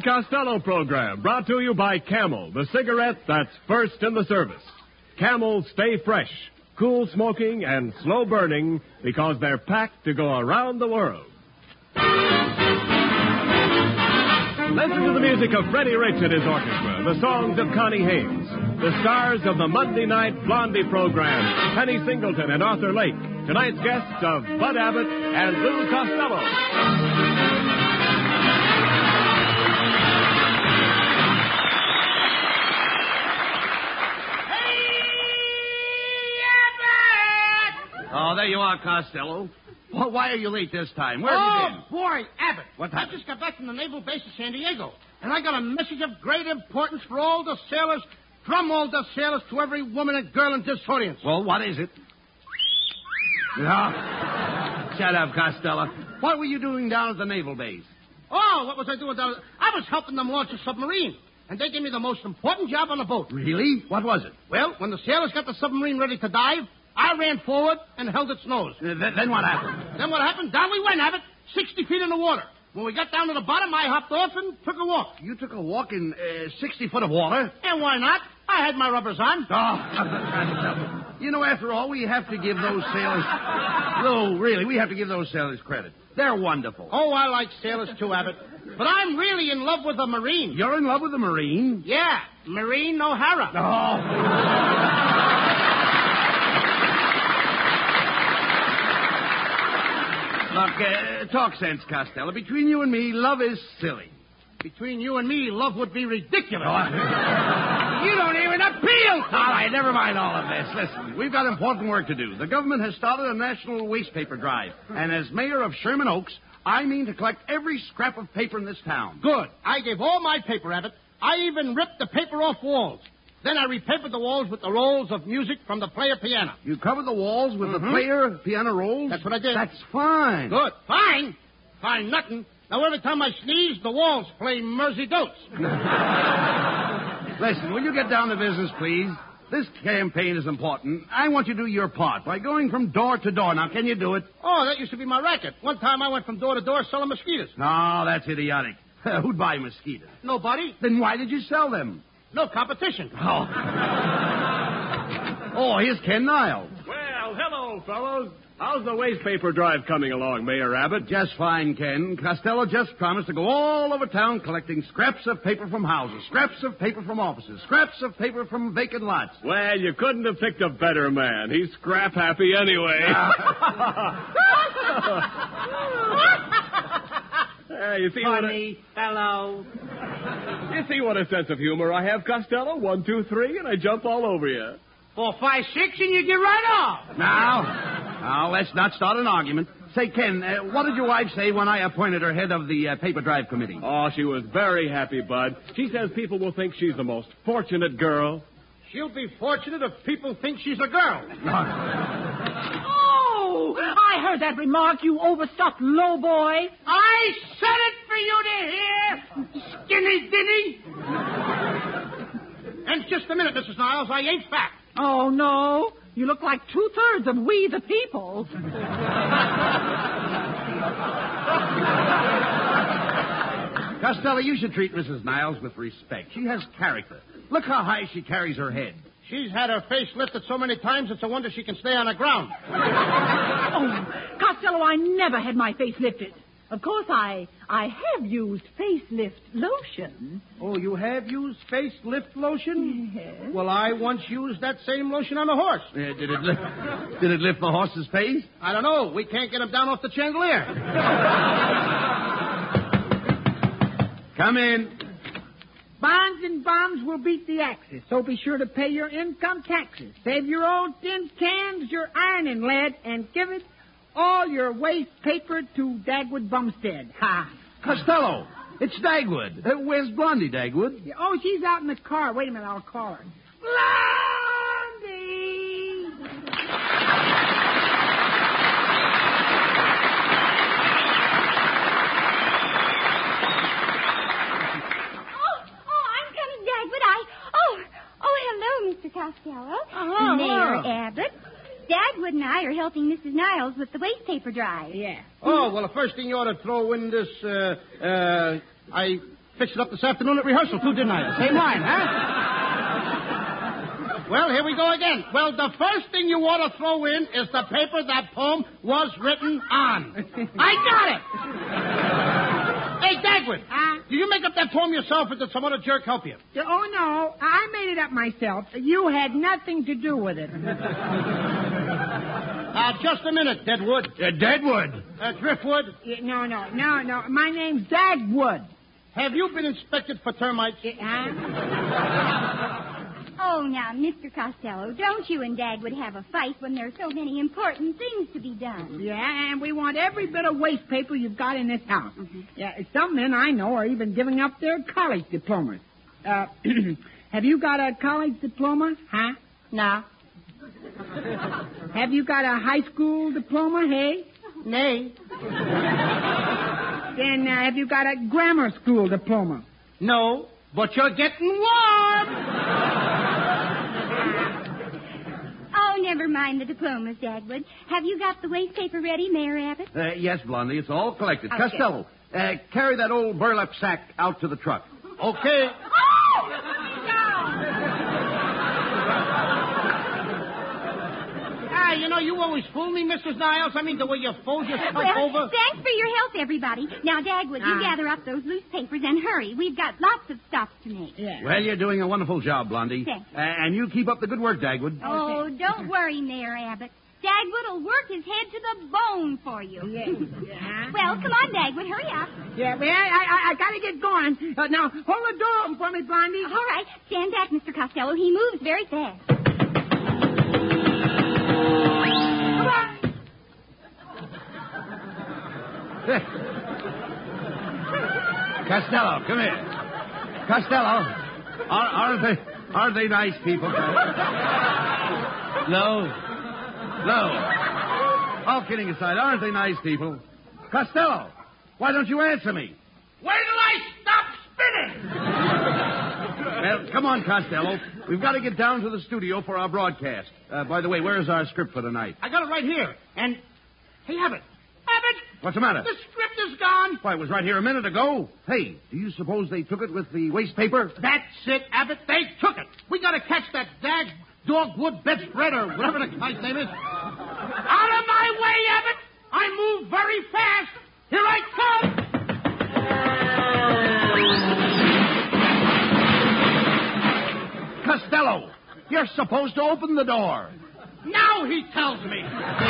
Abbott Costello program, brought to you by Camel, the cigarette that's first in the service. Camel stay fresh, cool smoking, and slow burning because they're packed to go around the world. Listen to the music of Freddie Rich and his orchestra, the songs of Connie Haynes, the stars of the Monday night Blondie program, Penny Singleton and Arthur Lake, tonight's guests of Bud Abbott and Lou Costello. Oh, there you are, Costello. Well, why are you late this time? Where have you been? Oh, boy, Abbott. What happened? I just got back from the Naval Base of San Diego, and I got a message of great importance for all the sailors, from all the sailors to every woman and girl in this audience. Well, what is it? No. Shut up, Costello. What were you doing down at the Naval Base? Oh, what was I doing down there? I was helping them launch a submarine, and they gave me the most important job on the boat. Really? What was it? Well, when the sailors got the submarine ready to dive, I ran forward and held its nose. Then what happened? Then what happened? Down we went, Abbott, 60 feet in the water. When we got down to the bottom, I hopped off and took a walk. You took a walk in 60 foot of water? And why not? I had my rubbers on. Oh, you know, after all, we have to give those sailors... No, really, we have to give those sailors credit. They're wonderful. Oh, I like sailors too, Abbott. But I'm really in love with a Marine. You're in love with a Marine? Yeah, Marine O'Hara. Oh. Look, talk sense, Costello. Between you and me, love is silly. Between you and me, love would be ridiculous. You don't even appeal to All right, never mind all of this. Listen, we've got important work to do. The government has started a national waste paper drive. And as mayor of Sherman Oaks, I mean to collect every scrap of paper in this town. Good. I gave all my paper, Abbott. I even ripped the paper off walls. Then I repapered the walls with the rolls of music from the player piano. You covered the walls with the player piano rolls? That's what I did. That's fine. Good. Fine? Fine nothing. Now, every time I sneeze, the walls play Mersey Goats. Listen, will you get down to business, please? This campaign is important. I want you to do your part by going from door to door. Now, can you do it? Oh, that used to be my racket. One time I went from door to door selling mosquitoes. No, that's idiotic. Who'd buy mosquitoes? Nobody. Then why did you sell them? No competition. Oh. Oh, here's Ken Niles. Well, hello, fellows. How's the waste paper drive coming along, Mayor Abbott? Just fine, Ken. Costello just promised to go all over town collecting scraps of paper from houses, scraps of paper from offices, scraps of paper from vacant lots. Well, you couldn't have picked a better man. He's scrap happy anyway. You see Funny fellow. You see what a sense of humor I have, Costello? 1, 2, 3, and I jump all over you. 4, 5, 6, and you get right off. Now, let's not start an argument. Say, Ken, what did your wife say when I appointed her head of the paper drive committee? Oh, she was very happy, Bud. She says people will think she's the most fortunate girl. She'll be fortunate if people think she's a girl. Oh, I heard that remark, you overstuffed lowboy. I said it for you to hear, skinny dinny. And just a minute, Mrs. Niles, I ain't fat. Oh, no. You look like 2/3 of We the People. Costello, you should treat Mrs. Niles with respect. She has character. Look how high she carries her head. She's had her face lifted so many times, it's a wonder she can stay on the ground. Oh, Costello, I never had my face lifted. Of course, I have used facelift lotion. Oh, you have used facelift lotion? Yes. Well, I once used that same lotion on a horse. Did it lift the horse's face? I don't know. We can't get him down off the chandelier. Come in. Bonds and bombs will beat the Axis, so be sure to pay your income taxes. Save your old tin cans, your iron and lead, and give it all your waste paper to Dagwood Bumstead. Ha! Costello, it's Dagwood. Where's Blondie, Dagwood? Oh, she's out in the car. Wait a minute, I'll call her. Blondie! I'm coming, Dagwood. Hello, Mr. Costello. Mayor Abbott. Dagwood and I are helping Mrs. Niles with the waste paper drive. Yeah. Oh, well, the first thing you ought to throw in this, Fixed it up this afternoon at rehearsal, too, didn't I? The same line, huh? Well, here we go again. Well, the first thing you ought to throw in is the paper that poem was written on. I got it! Hey, Dagwood, did you make up that poem yourself or did some other jerk help you? Oh, no, I made it up myself. You had nothing to do with it. Just a minute, Deadwood. Deadwood? Driftwood? No. My name's Dagwood. Have you been inspected for termites? Oh, now, Mr. Costello, don't you and Dagwood have a fight when there are so many important things to be done? Yeah, and we want every bit of waste paper you've got in this house. Mm-hmm. Yeah, some men I know are even giving up their college diplomas. Have you got a college diploma? Huh? No. Have you got a high school diploma, hey? Nay. Then have you got a grammar school diploma? No, but you're getting warm. Oh, never mind the diplomas, Dagwood. Have you got the waste paper ready, Mayor Abbott? Yes, Blondie, it's all collected. Okay. Costello, carry that old burlap sack out to the truck. Okay. You know, you always fool me, Mrs. Niles. I mean, the way you fold yourself over. Thanks for your help, everybody. Now, Dagwood, you gather up those loose papers and hurry. We've got lots of stuff to make. Yeah. Well, you're doing a wonderful job, Blondie. Thanks. And you keep up the good work, Dagwood. Oh, don't worry, Mayor Abbott. Dagwood will work his head to the bone for you. Yeah. Well, come on, Dagwood, hurry up. Yeah, well, I got to get going. Now, hold the door open for me, Blondie. All right. Stand back, Mr. Costello. He moves very fast. Costello, come here. Costello, aren't they nice people? No. All kidding aside, aren't they nice people? Costello, why don't you answer me? Wait till I stop spinning! Well, come on, Costello. We've got to get down to the studio for our broadcast. By the way, where's our script for tonight? I got it right here. And, hey, Abbott. What's the matter? The script is gone. Why, it was right here a minute ago. Hey, do you suppose they took it with the waste paper? That's it, Abbott. They took it. We got to catch that dogwood bedspread or whatever the guy's name is. Out of my way, Abbott. I move very fast. Here I come. Costello, you're supposed to open the door. Now he tells me.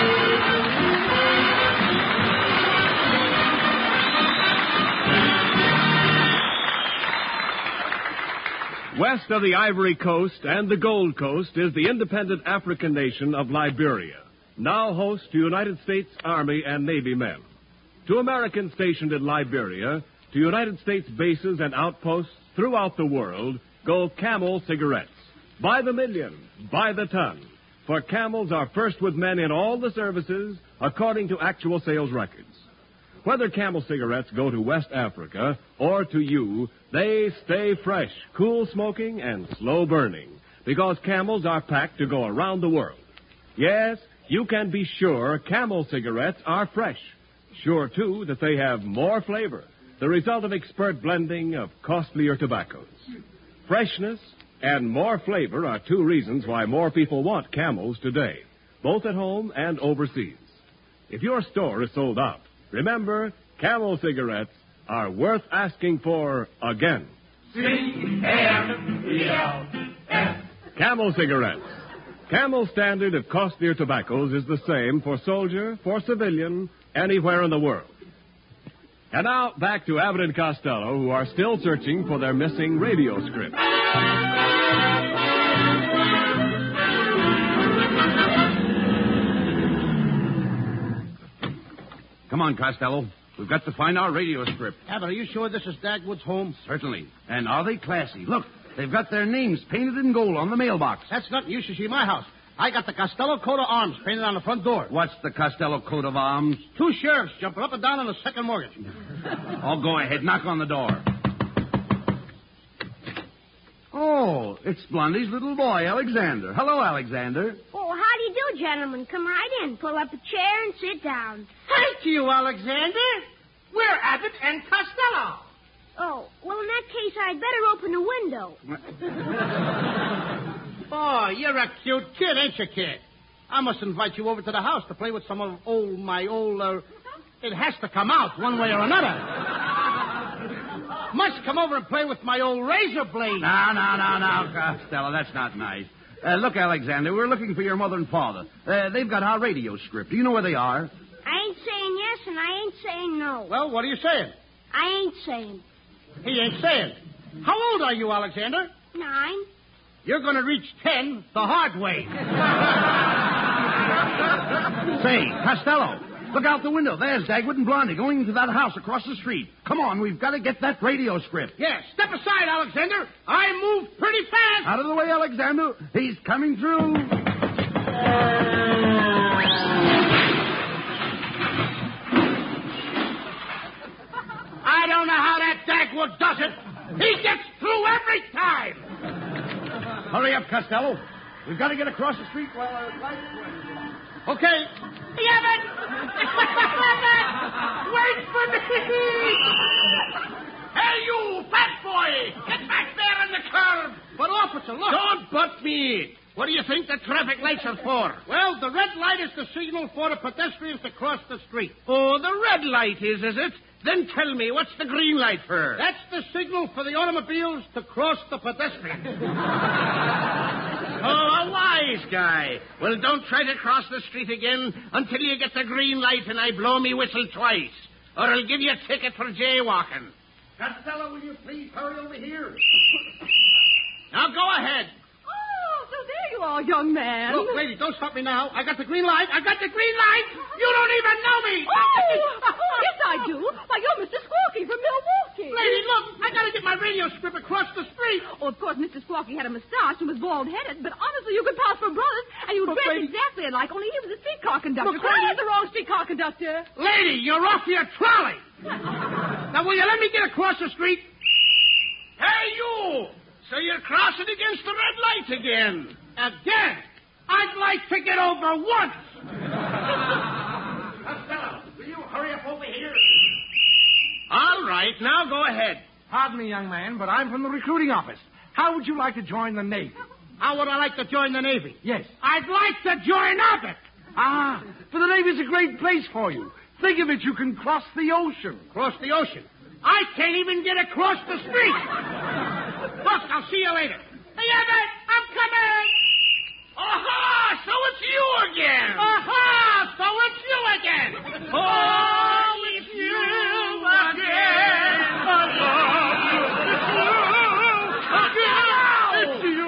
West of the Ivory Coast and the Gold Coast is the independent African nation of Liberia, now host to United States Army and Navy men. To Americans stationed in Liberia, to United States bases and outposts throughout the world, go Camel cigarettes. By the million, by the ton. For Camels are first with men in all the services, according to actual sales records. Whether Camel cigarettes go to West Africa or to you, they stay fresh, cool smoking, and slow burning, because Camels are packed to go around the world. Yes, you can be sure Camel cigarettes are fresh. Sure, too, that they have more flavor, the result of expert blending of costlier tobaccos. Freshness and more flavor are two reasons why more people want Camels today, both at home and overseas. If your store is sold out, remember, Camel cigarettes are worth asking for again. C-A-M-E-L-S. Camel cigarettes. Camel's standard of costlier tobaccos is the same for soldier, for civilian, anywhere in the world. And now, back to Abbott and Costello, who are still searching for their missing radio script. Come on, Costello. We've got to find our radio script. Abbott, are you sure this is Dagwood's home? Certainly. And are they classy? Look, they've got their names painted in gold on the mailbox. That's nothing. You should see my house. I got the Costello coat of arms painted on the front door. What's the Costello coat of arms? 2 sheriffs jumping up and down on the second mortgage. Oh, go ahead. Knock on the door. Oh, it's Blondie's little boy, Alexander. Hello, Alexander. Oh, how do you do, gentlemen? Come right in. Pull up a chair and sit down. Thank you, Alexander. We're Abbott and Costello. Oh, well, in that case, I'd better open the window. Oh, you're a cute kid, ain't you, kid? I must invite you over to the house to play with some of my old... It has to come out one way or another. Must come over and play with my old razor blade. No, Costello, that's not nice. Look, Alexander, we're looking for your mother and father. They've got our radio script. Do you know where they are? I ain't saying yes, and I ain't saying no. Well, what are you saying? I ain't saying. He ain't saying. How old are you, Alexander? 9. You're going to reach 10 the hard way. Say, Costello, look out the window. There's Dagwood and Blondie going into that house across the street. Come on, we've got to get that radio script. Yeah, step aside, Alexander. I move pretty fast. Out of the way, Alexander. He's coming through. I don't know how that Dagwood does it. He gets through every time. Hurry up, Costello. We've got to get across the street while our lights are... Okay. Evan! Wait for me! Hey, you, fat boy! Get back there in the curb! But, officer, look. Don't butt me. What do you think the traffic lights are for? Well, the red light is the signal for the pedestrians to cross the street. Oh, the red light is it? Then tell me, what's the green light for? That's the signal for the automobiles to cross the pedestrians. Oh, a wise guy. Well, don't try to cross the street again until you get the green light and I blow me whistle twice. Or I'll give you a ticket for jaywalking. Costello, will you please hurry over here? Now, go ahead. Oh, so there you are, young man. Look, lady, don't stop me now. I got the green light. You don't even know me. Oh, yes, I do. Why, you're Mr. Squawky from Milwaukee. Lady, look, I got to get my radio script across the street. Oh, of course, Mr. Squawky had a mustache and was bald-headed, but honestly, you could pass for brothers, and you dress exactly alike, only he was a streetcar conductor. Look, lady. I'm the wrong streetcar conductor. Lady, you're off your trolley. Now, will you let me get across the street? Hey, you! So you're crossing against the red light again. Again? I'd like to get over once. Costello, will you hurry up over here? All right, now go ahead. Pardon me, young man, but I'm from the recruiting office. How would you like to join the Navy? How would I like to join the Navy? Yes. I'd like to join up it. Ah, but the Navy's a great place for you. Think of it, you can cross the ocean. Cross the ocean? I can't even get across the street. Look, I'll see you later. Hey, Evan, I'm coming. Aha, so it's you again. Aha, so it's you again. Oh, it's you again. It's you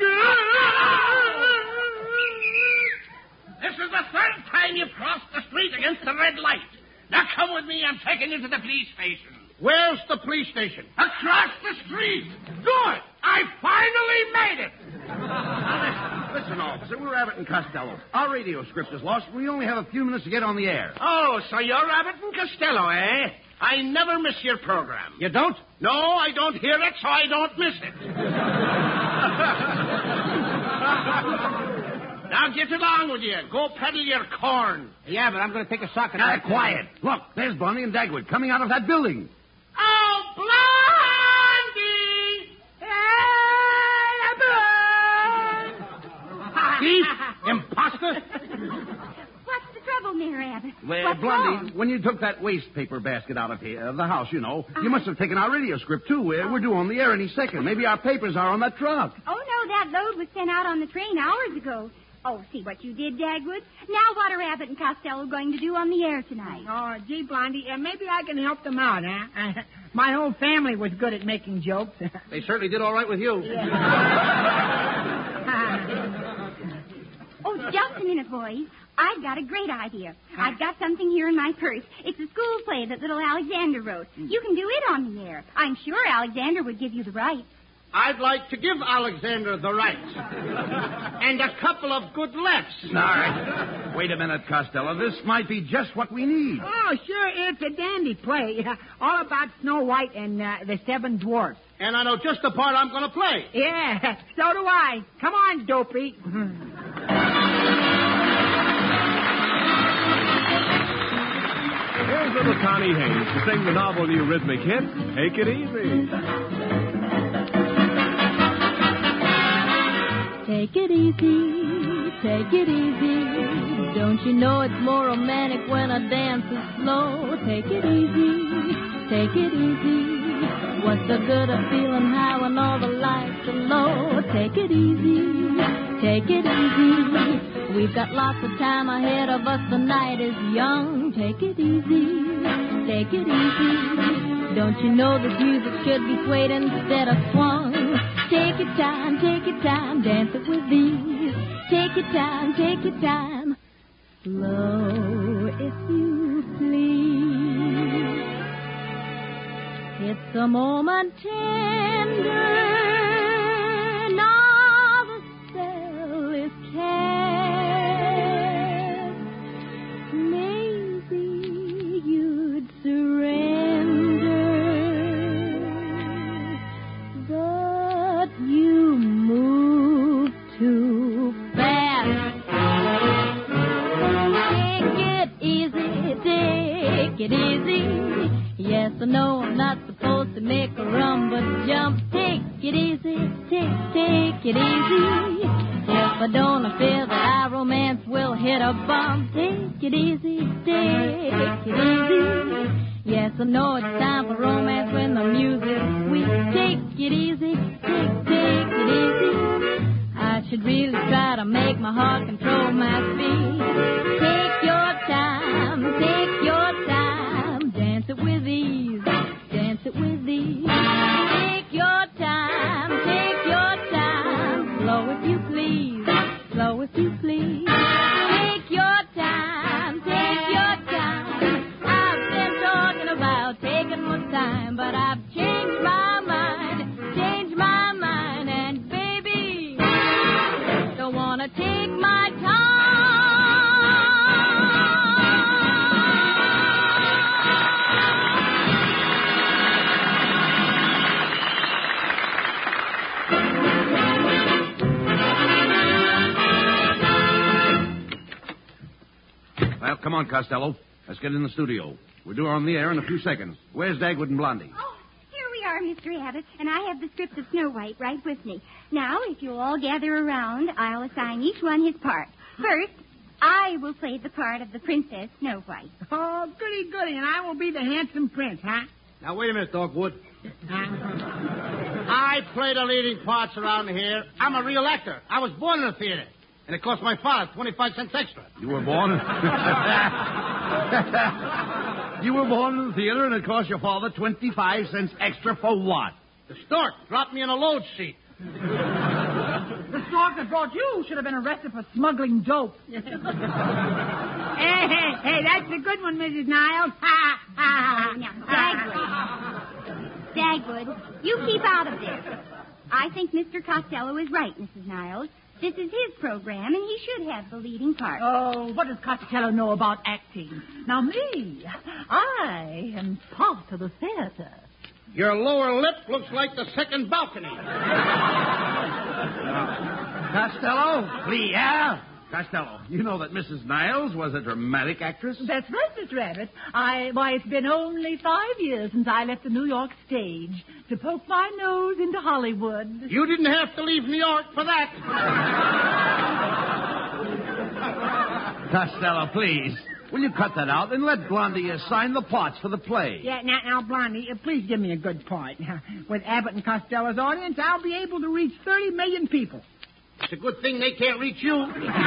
again. This is the third time you've crossed the street against the red light. Now come with me. I'm taking you to the police station. Where's the police station? Across the street. Good. I finally made it. Now, listen, officer, we're Abbott and Costello. Our radio script is lost. We only have a few minutes to get on the air. Oh, so you're Abbott and Costello, eh? I never miss your program. You don't? No, I don't hear it, so I don't miss it. Now get along with you. Go peddle your corn. Yeah, but I'm going to take a sock and... Quiet. Look, there's Blondie and Dagwood coming out of that building. Oh, Blondie! Thief! Imposter! What's the trouble, Mayor Abbott? Well, What's Blondie, wrong? when you took that waste paper basket out of here, the house, you know, you must have taken our radio script, too. We're due on the air any second. Maybe our papers are on that truck. Oh, no, that load was sent out on the train hours ago. Oh, see what you did, Dagwood. Now what are Abbott and Costello going to do on the air tonight? Oh, gee, Blondie, maybe I can help them out, huh? My whole family was good at making jokes. They certainly did all right with you. Oh, just a minute, boys. I've got a great idea. I've got something here in my purse. It's a school play that little Alexander wrote. You can do it on the air. I'm sure Alexander would give you the rights. I'd like to give Alexander the rights. And a couple of good lefts. All right. Wait a minute, Costello. This might be just what we need. Oh, sure, it's a dandy play. All about Snow White and the Seven Dwarfs. And I know just the part I'm going to play. Yeah, so do I. Come on, Dopey. here's little Connie Haynes to sing the novel new rhythmic hit, Take It Easy. Take it easy, take it easy. Don't you know it's more romantic when a dance is slow? Take it easy, take it easy. What's the good of feeling high when all the lights are low? Take it easy, take it easy. We've got lots of time ahead of us, the night is young. Take it easy, take it easy. Don't you know this music should be swayed instead of swung? Take your time, dance it with ease. Take your time, slow if you please. It's a moment tender, now the spell is cast. Maybe you'd surrender, but you move too fast. Take it easy. Yes, I know I'm not supposed to make a run, but jump. Take it easy, take it easy. If I don't, I fear that our romance will hit a bump. Take it easy, take it easy. Yes, I know it's time for romance when the music's sweet. Take it easy, take it easy. I should really try to make my heart control my speed. Take your time, dance it with ease, dance it with ease. Take your time, slow if you please, slow if you please. Take your time, I've been talking about taking my time, but I've changed my mind, and baby, don't wanna take my time. Well, come on, Costello. Let's get in the studio. We're due on the air in a few seconds. Where's Dagwood and Blondie? Oh, here we are, Mr. Abbott, and I have the script of Snow White right with me. Now, if you'll all gather around, I'll assign each one his part. First, I will play the part of the Princess Snow White. Oh, goody, and I will be the handsome prince, huh? Now, wait a minute, Dogwood. I play the leading parts around here. I'm a real actor. I was born in the theater. And it cost my father 25 cents extra. You were born in... You were born in the theater and it cost your father 25 cents extra for what? The stork dropped me in a load sheet. The stork that brought you should have been arrested for smuggling dope. Hey, that's a good one, Mrs. Niles. Now, Dagwood, you keep out of this. I think Mr. Costello is right, Mrs. Niles. This is his program, and he should have the leading part. Oh, what does Costello know about acting? Now, me, I am part of the theater. Your lower lip looks like the second balcony. Costello? Yeah? Costello, you know that Mrs. Niles was a dramatic actress? That's right, Mr. Abbott. Why, it's been only 5 years since I left the New York stage to poke my nose into Hollywood. You didn't have to leave New York for that. Costello, please. Will you cut that out and let Blondie assign the parts for the play? Yeah, now, Blondie, please give me a good part. With Abbott and Costello's audience, I'll be able to reach 30 million people. It's a good thing they can't reach you.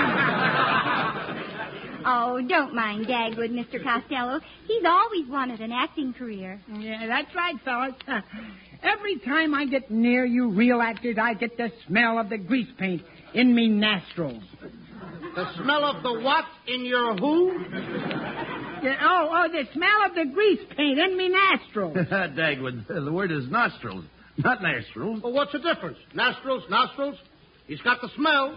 Oh, don't mind Dagwood, Mr. Costello. He's always wanted an acting career. Yeah, that's right, fellas. Every time I get near you real actors, I get the smell of the grease paint in me nostrils. The smell of the what in your who? Yeah, the smell of the grease paint in me nostrils. Dagwood, the word is nostrils, not nostrils. Well, what's the difference? Nostrils. He's got the smell.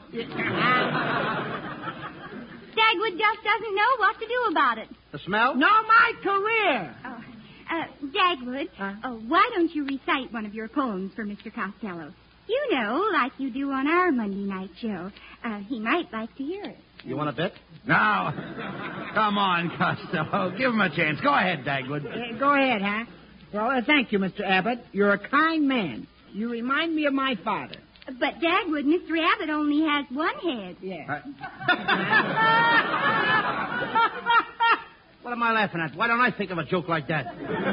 Dagwood just doesn't know what to do about it. The smell? No, my career. Dagwood, why don't you recite one of your poems for Mr. Costello? You know, like you do on our Monday night show. He might like to hear it. You want a bet? Now, come on, Costello. Give him a chance. Go ahead, Dagwood. Go ahead, huh? Well, thank you, Mr. Abbott. You're a kind man. You remind me of my father. But, Dagwood, Mr. Abbott only has one head. Yeah. What am I laughing at? Why don't I think of a joke like that?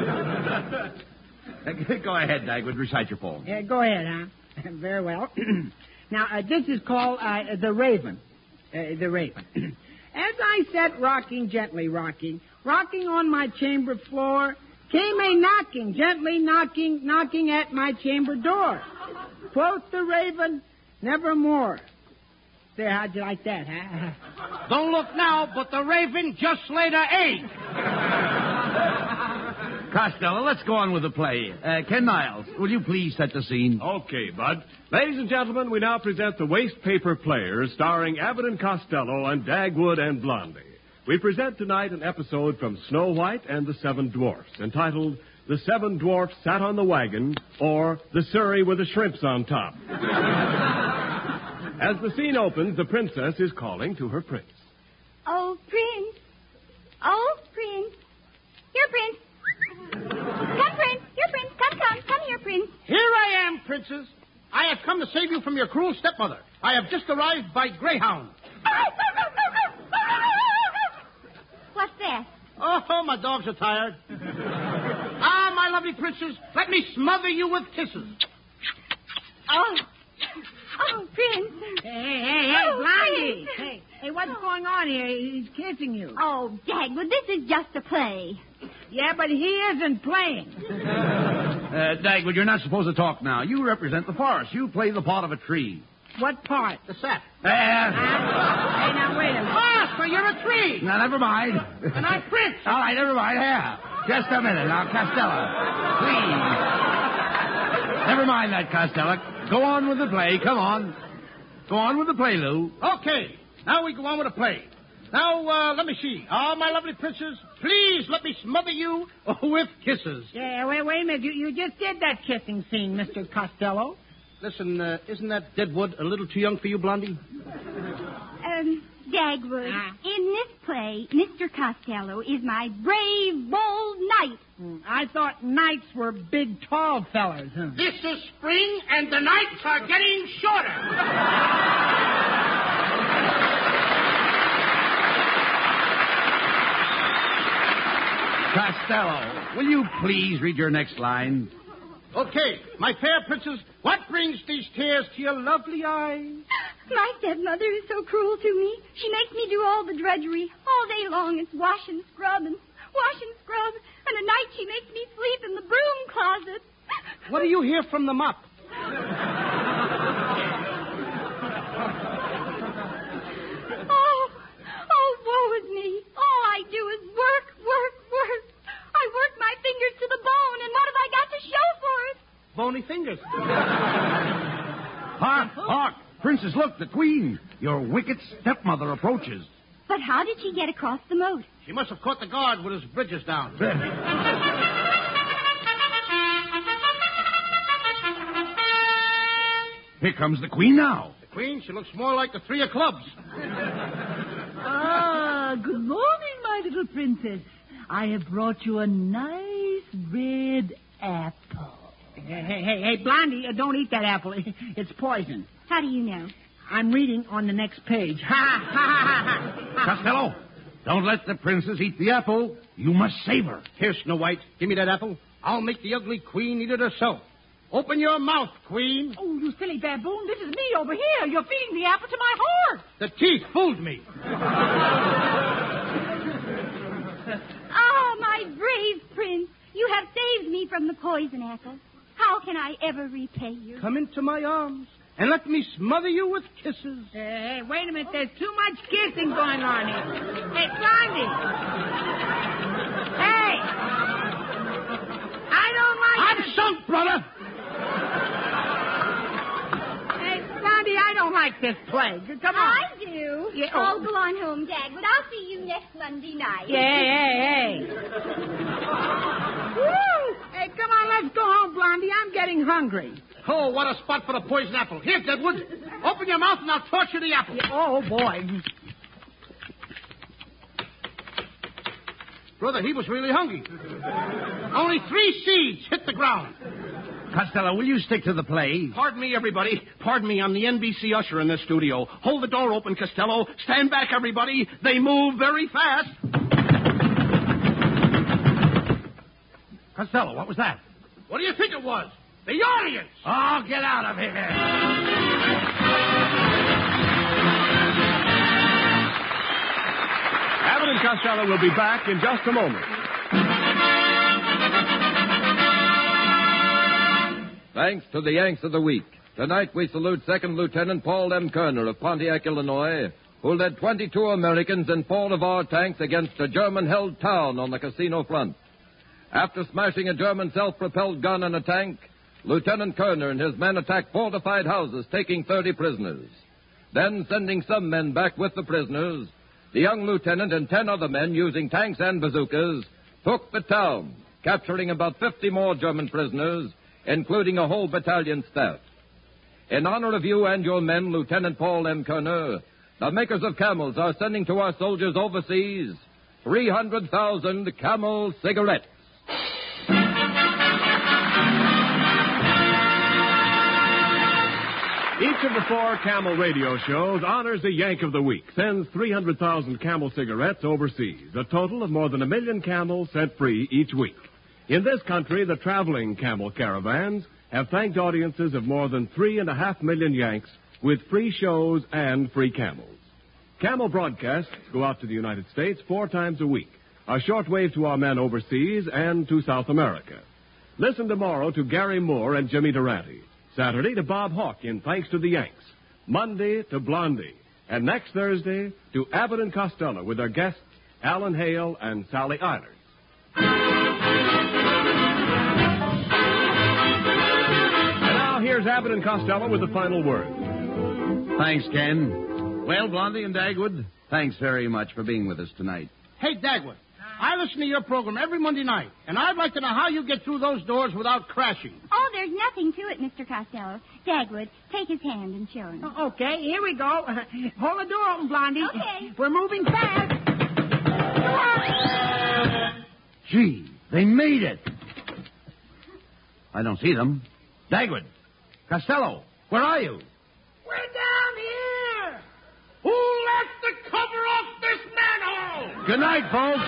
Go ahead, Dagwood. Recite your poem. Yeah, go ahead, huh? Very well. Now, this is called The Raven. The Raven. As I sat rocking, gently rocking on my chamber floor, came a knocking, gently knocking at my chamber door. Quoth the Raven, nevermore. There, how'd you like that, huh? Don't look now, but the Raven just laid an egg. Costello, let's go on with the play. Ken Niles, will you please set the scene? Okay, Bud. Ladies and gentlemen, we now present the Waste Paper Players, starring Abbott and Costello and Dagwood and Blondie. We present tonight an episode from Snow White and the Seven Dwarfs, entitled The Seven Dwarfs Sat on the Wagon, or The Surrey with the Shrimps on Top. As the scene opens, the princess is calling to her prince. Oh, Prince. Oh, Prince. Here, Prince. Come, Prince. Here, Prince. Come here, Prince. Here I am, princess. I have come to save you from your cruel stepmother. I have just arrived by Greyhound. What's that? Oh, my dogs are tired. My lovely princess, let me smother you with kisses. Oh, Prince. Hey, Oh, Blondie. Prince. Hey, what's going on here? He's kissing you. Oh, Dagwood, this is just a play. Yeah, but he isn't playing. Dagwood, you're not supposed to talk now. You represent the forest. You play the part of a tree. What part? The sap. Hey, now, wait a minute. Ah, so you're a tree. Now, never mind. And I'm Prince. All right, never mind. Here. Just a minute. Now, Costello, please. Never mind that, Costello. Go on with the play. Come on. Go on with the play, Lou. Okay, now we go on with the play. Now, let me see. My lovely princess, please let me smother you with kisses. Yeah, wait a minute. You just did that kissing scene, Mr. Costello. Listen, isn't that deadwood a little too young for you, Blondie? Dagwood, in this play, Mr. Costello is my brave, bold knight. I thought knights were big, tall fellas. Huh? This is spring, and the nights are getting shorter. Costello, will you please read your next line? Okay, my fair princess, what brings these tears to your lovely eyes? My stepmother is so cruel to me. She makes me do all the drudgery. All day long it's wash and scrub. And at night she makes me sleep in the broom closet. What do you hear from the mop? Oh, woe is me. All I do is work. I work my fingers to the bone, and what have I got to show for it? Bony fingers. Hark! Princess, look, the queen. Your wicked stepmother approaches. But how did she get across the moat? She must have caught the guard with his bridges down. Here comes the queen now. The queen, she looks more like the three of clubs. Good morning, my little princess. I have brought you a nice red apple. Hey, Blondie, don't eat that apple. It's poison. How do you know? I'm reading on the next page. Costello, don't let the princess eat the apple. You must save her. Here, Snow White, give me that apple. I'll make the ugly queen eat it herself. Open your mouth, queen. Oh, you silly baboon. This is me over here. You're feeding the apple to my horse. The teeth fooled me. My brave prince, you have saved me from the poison apple. How can I ever repay you? Come into my arms and let me smother you with kisses. Hey, wait a minute. There's too much kissing going on here. Hey, Blondie. Hey. I don't like I'm sunk, brother. Hey, Blondie, I don't like this play. Come on. I do. Yeah, I'll go on home, Dagwood. I'll see you next Monday night. Hey. Woo! Hey, come on, let's go home, Blondie. I'm getting hungry. Oh, what a spot for the poison apple. Here, Deadwood, open your mouth and I'll torture the apple. Oh, boy. Brother, he was really hungry. Only 3 seeds hit the ground. Costello, will you stick to the play? Pardon me, everybody. Pardon me, I'm the NBC usher in this studio. Hold the door open, Costello. Stand back, everybody. They move very fast. Costello, what was that? What do you think it was? The audience! Oh, get out of here. Abbott and Costello will be back in just a moment. Thanks to the Yanks of the Week. Tonight we salute Second Lieutenant Paul M. Kerner of Pontiac, Illinois, who led 22 Americans in 4 of our tanks against a German-held town on the casino front. After smashing a German self-propelled gun and a tank, Lieutenant Kerner and his men attacked fortified houses, taking 30 prisoners. Then, sending some men back with the prisoners, the young lieutenant and 10 other men, using tanks and bazookas, took the town, capturing about 50 more German prisoners, including a whole battalion staff. In honor of you and your men, Lieutenant Paul M. Kerner, the makers of Camels are sending to our soldiers overseas 300,000 Camel cigarettes. Each of the 4 Camel radio shows honors a Yank of the Week, sends 300,000 Camel cigarettes overseas, a total of more than 1 million Camels set free each week. In this country, the traveling Camel caravans have thanked audiences of more than 3.5 million Yanks with free shows and free Camels. Camel broadcasts go out to the United States 4 times a week, a shortwave to our men overseas and to South America. Listen tomorrow to Gary Moore and Jimmy Durante. Saturday to Bob Hawke in Thanks to the Yanks. Monday to Blondie. And next Thursday to Abbott and Costello with their guests Alan Hale and Sally Eilers. And now here's Abbott and Costello with the final word. Thanks, Ken. Well, Blondie and Dagwood, thanks very much for being with us tonight. Hey, Dagwood, I listen to your program every Monday night, and I'd like to know how you get through those doors without crashing. Oh, there's nothing to it, Mr. Costello. Dagwood, take his hand and show him. Okay, here we go. Hold the door open, Blondie. Okay. We're moving fast. Gee, they made it. I don't see them. Dagwood, Costello, where are you? We're down here! Who left the cover off this manhole? Good night, folks.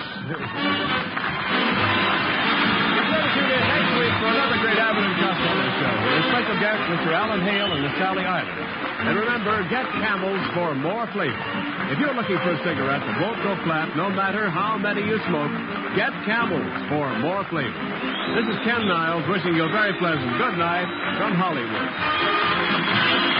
Tune in next week for another great Abbott and Costello show with our special guests, Mr. Alan Hale and Miss Sally Eilers. And remember, get Camels for more flavor. If you're looking for a cigarette that won't go flat no matter how many you smoke, get Camels for more flavor. This is Ken Niles wishing you a very pleasant good night from Hollywood.